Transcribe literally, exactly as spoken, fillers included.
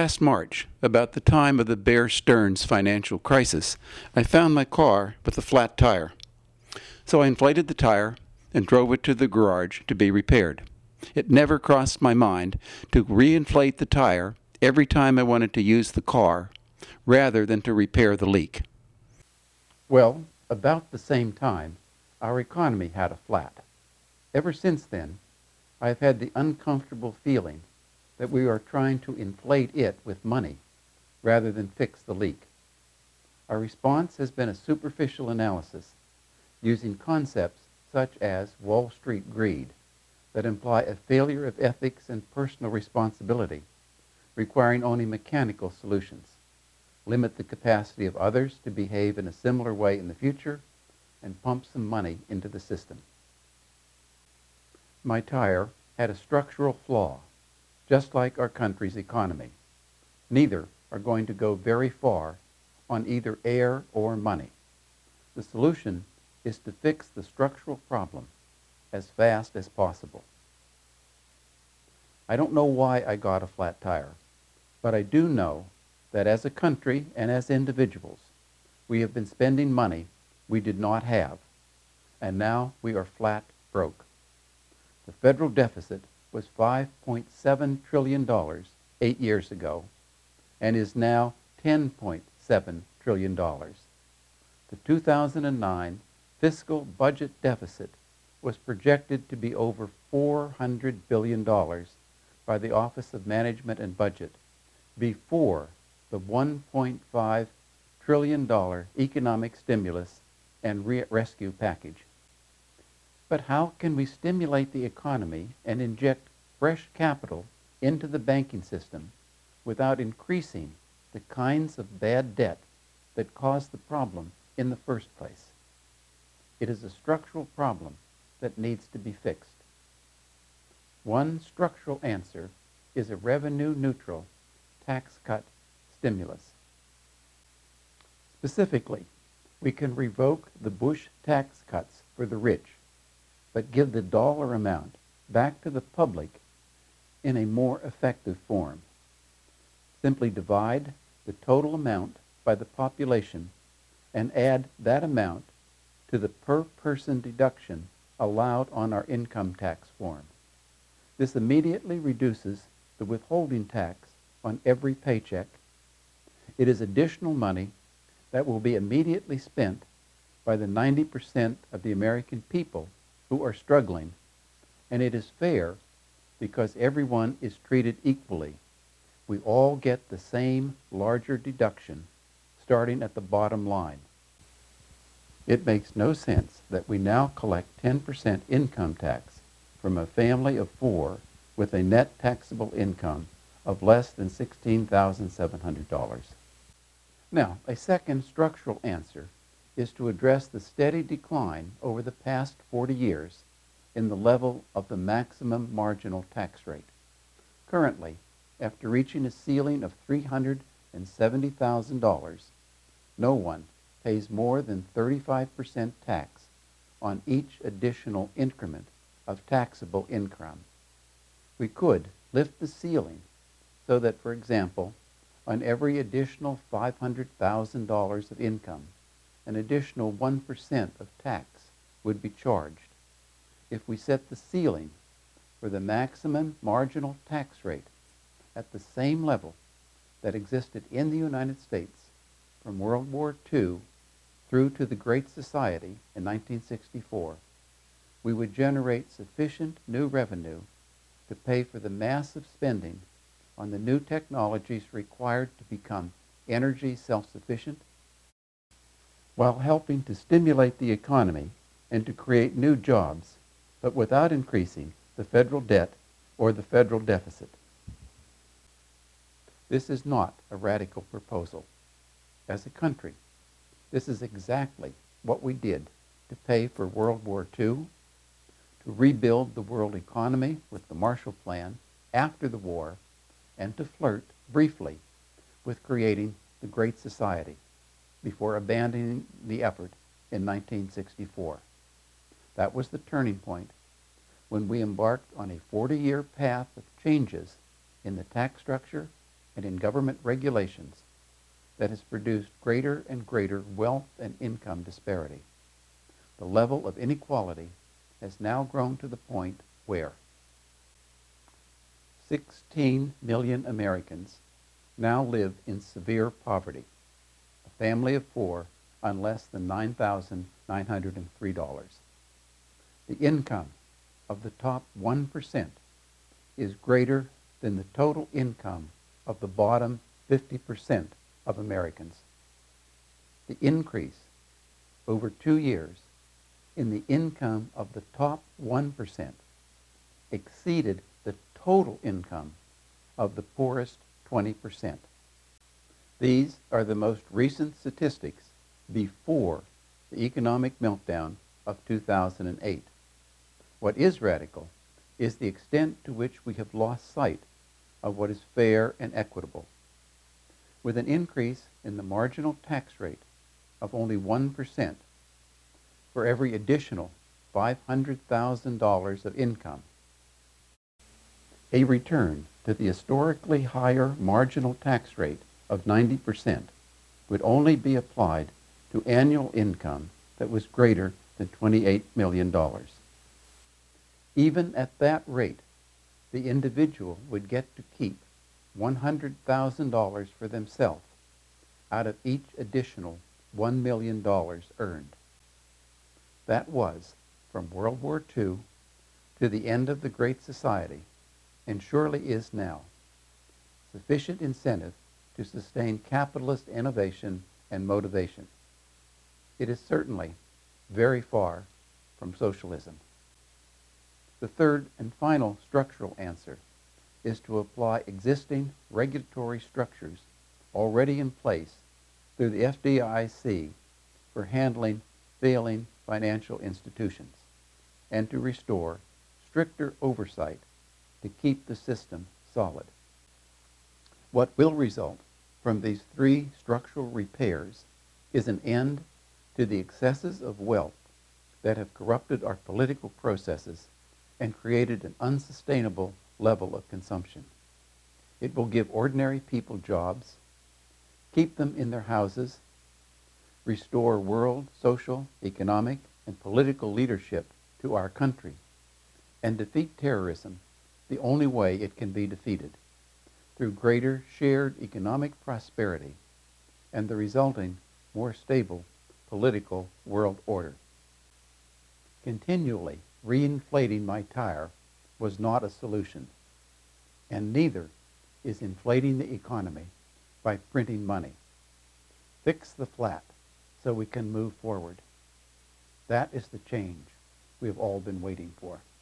Last March, about the time of the Bear Stearns financial crisis, I found my car with a flat tire. So I inflated the tire and drove it to the garage to be repaired. It never crossed my mind to reinflate the tire every time I wanted to use the car, rather than to repair the leak. Well, about the same time, our economy had a flat. Ever since then, I have had the uncomfortable feeling that we are trying to inflate it with money rather than fix the leak. Our response has been a superficial analysis using concepts such as Wall Street greed that imply a failure of ethics and personal responsibility, requiring only mechanical solutions, limit the capacity of others to behave in a similar way in the future, and pump some money into the system. My tire had a structural flaw, just like our country's economy. Neither are going to go very far on either air or money. The solution is to fix the structural problem as fast as possible. I don't know why I got a flat tire, but I do know that as a country and as individuals, we have been spending money we did not have, and now we are flat broke. The federal deficit was five point seven trillion dollars eight years ago and is now ten point seven trillion dollars. The two thousand nine fiscal budget deficit was projected to be over four hundred billion dollars by the Office of Management and Budget before the one point five trillion dollars economic stimulus and re- rescue package. But how can we stimulate the economy and inject fresh capital into the banking system without increasing the kinds of bad debt that caused the problem in the first place? It is a structural problem that needs to be fixed. One structural answer is a revenue-neutral tax cut stimulus. Specifically, we can revoke the Bush tax cuts for the rich, but give the dollar amount back to the public in a more effective form. Simply divide the total amount by the population and add that amount to the per-person deduction allowed on our income tax form. This immediately reduces the withholding tax on every paycheck. It is additional money that will be immediately spent by the ninety percent of the American people who are struggling, and it is fair because everyone is treated equally. We all get the same larger deduction starting at the bottom line. It makes no sense that we now collect ten percent income tax from a family of four with a net taxable income of less than sixteen thousand seven hundred dollars. Now, a second structural answer is to address the steady decline over the past forty years in the level of the maximum marginal tax rate. Currently, after reaching a ceiling of three hundred seventy thousand dollars, no one pays more than thirty-five percent tax on each additional increment of taxable income. We could lift the ceiling so that, for example, on every additional five hundred thousand dollars of income, an additional one percent of tax would be charged. If we set the ceiling for the maximum marginal tax rate at the same level that existed in the United States from World War Two through to the Great Society in nineteen sixty-four, we would generate sufficient new revenue to pay for the massive spending on the new technologies required to become energy self-sufficient, while helping to stimulate the economy and to create new jobs, but without increasing the federal debt or the federal deficit. This is not a radical proposal. As a country, this is exactly what we did to pay for World War Two, to rebuild the world economy with the Marshall Plan after the war, and to flirt briefly with creating the Great Society before abandoning the effort in nineteen sixty-four. That was the turning point when we embarked on a forty-year path of changes in the tax structure and in government regulations that has produced greater and greater wealth and income disparity. The level of inequality has now grown to the point where sixteen million Americans now live in severe poverty, a family of four on less than nine thousand nine hundred three dollars. The income of the top one percent is greater than the total income of the bottom fifty percent of Americans. The increase over two years in the income of the top one percent exceeded the total income of the poorest twenty percent. These are the most recent statistics before the economic meltdown of two thousand eight. What is radical is the extent to which we have lost sight of what is fair and equitable. With an increase in the marginal tax rate of only one percent for every additional five hundred thousand dollars of income, a return to the historically higher marginal tax rate of ninety percent would only be applied to annual income that was greater than twenty-eight million dollars. Even at that rate, the individual would get to keep one hundred thousand dollars for themselves out of each additional one million dollars earned. That was, from World War Two to the end of the Great Society, and surely is now, sufficient incentive to sustain capitalist innovation and motivation. It is certainly very far from socialism. The third and final structural answer is to apply existing regulatory structures already in place through the F D I C for handling failing financial institutions, and to restore stricter oversight to keep the system solid. What will result from these three structural repairs is an end to the excesses of wealth that have corrupted our political processes and created an unsustainable level of consumption. It will give ordinary people jobs, keep them in their houses, restore world, social, economic, and political leadership to our country, and defeat terrorism the only way it can be defeated, through greater shared economic prosperity and the resulting more stable political world order. Continually reinflating my tire was not a solution, and neither is inflating the economy by printing money. Fix the flat so we can move forward. That is the change we have all been waiting for.